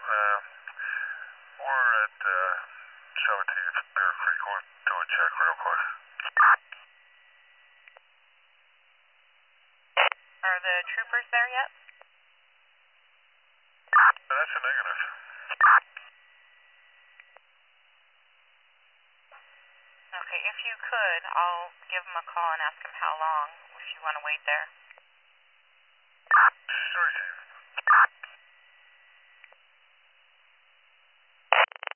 We're at 17th Bear Creek. We'll do a check real quick. Are the troopers there yet? That's a negative. Okay, if you could, I'll give them a call and ask them how long, if you want to wait there. Sure, Chief.